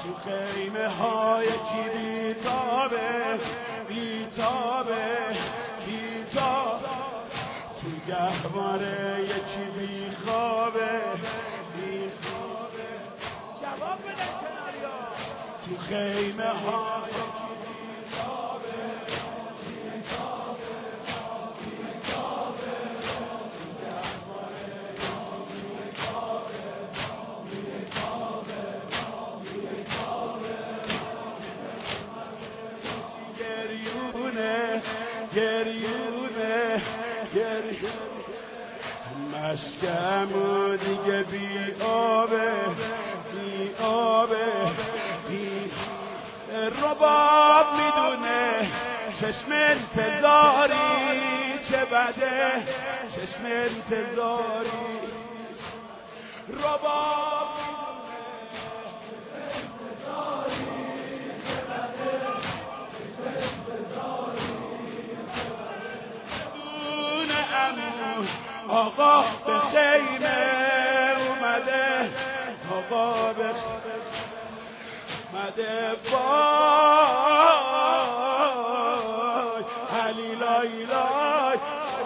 تو خیمه های کی بیتابه بیتابه بیتابه تو گهواره یکی بیخوابه بیخوابه جواب بده کناریا تو خیمه های کی بیتابه بیتابه بیتابه تو گهواره یکی بیخوابه بیخوابه بیخوابه گریونه گریونه مشکمو دیگه بی آبه بی آبه بی رباب میدونه چشم انتظاری چه بده چشم انتظاری رباب آقا به خیمه اومده آقا به خیمه اومده وای علی لای لای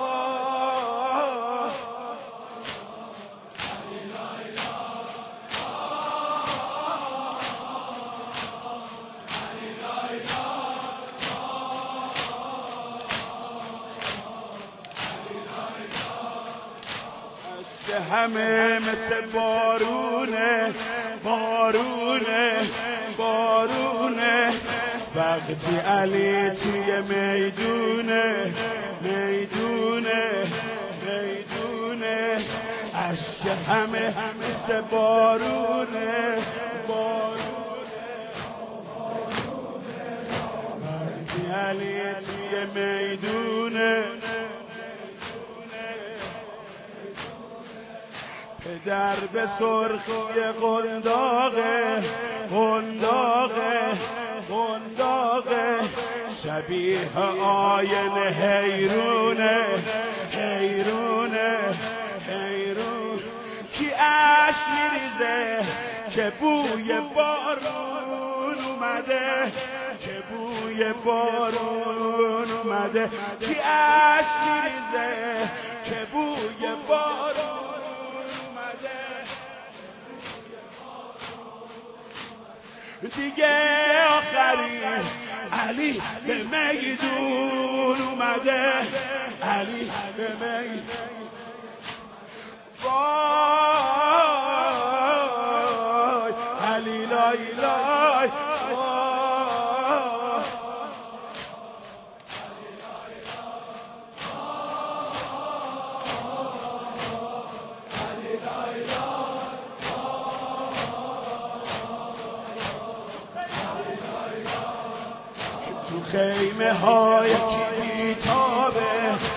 که همه مثل بارونه بارونه بارونه وقتی علی توی میدونه میدونه میدونه عشق همه مثل بارونه بارونه وقتی علی توی میدونه پدر به سرخی قنداقه قنداقه قنداقه شبیه آینه حیرونه حیرونه حیرون کی اشک میریزه که بوی بارون اومده که بوی بارون اومده کی اشک میریزه که بوی بارون دیگه آخری علی به میدون اومده علی به میدون وای علی لای لای تو خیمه های کی بیتابه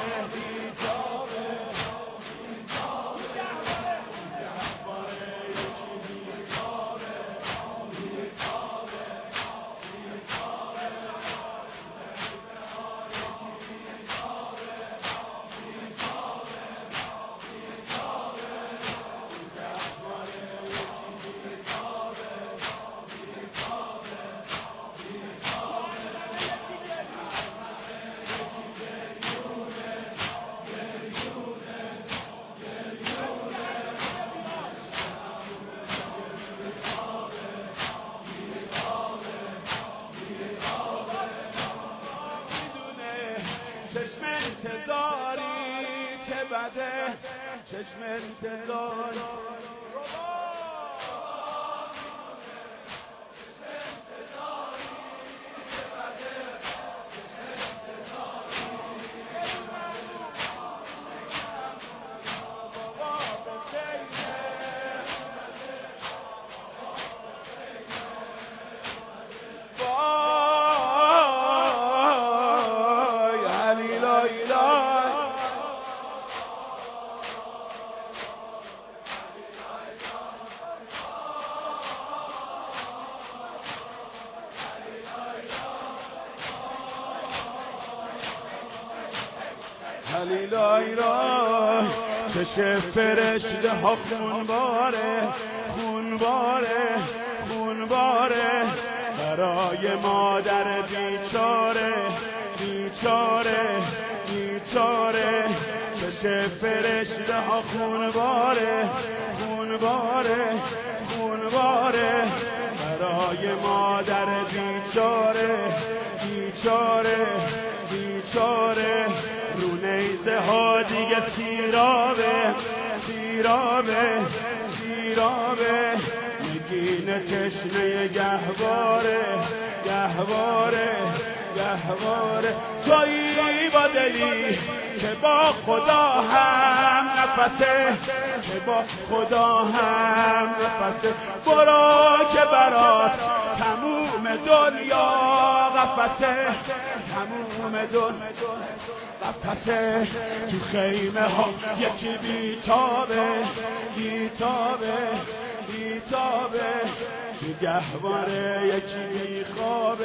چشم انتظاری چه بده چشم انتظاری علی لای لای چشم فرشته ها خون باره خون باره خون باره برای مادر بیچاره بیچاره بیچاره چشم فرشته ها خونباره خونباره خونباره برای مادر بیچاره بیچاره بیچاره رو نیزه ها دیگه سیرابه سیرابه سیرابه نگین تشنه گهواره گهواره گهواره تویی با دلی که با خدا هم نفسه که با خدا هم نفسه برو که برات تموم دنیا قفسه تموم دنیا قفسه تو خیمه ها یکی بیتابه بیتابه بیتابه تو گهواره یکی بیخوابه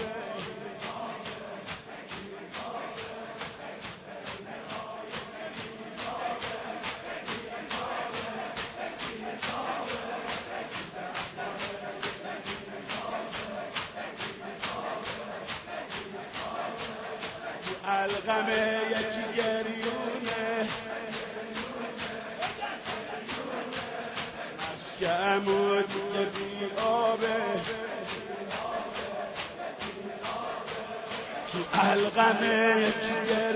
الغمه یکی گریونه عشق عمود یه بی آبه تو الغمه یکی